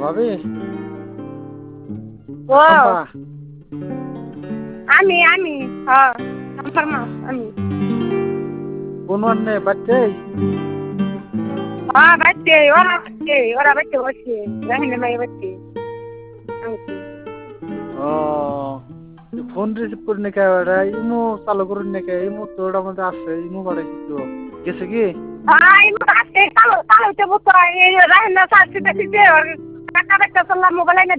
ভাবি ও শম্পা আমি হ্যাঁ আমার মা আমি কোন অন্যে বাচ্চে হ্যাঁ ওরা বাচ্চে বসে রাহিনা মাই বাচ্চে ও ফোন রিসিভ করে নাকি ওরা ইমো চালু করুন নাকি ইমো তো ওটার মধ্যে আছে ইমো বাড়ে কিছু গেছে কি হ্যাঁ ইমো আসতে কালো কালো তে বুতো রাহিনা সাথে সাথে টাকা টাকা মোবাইল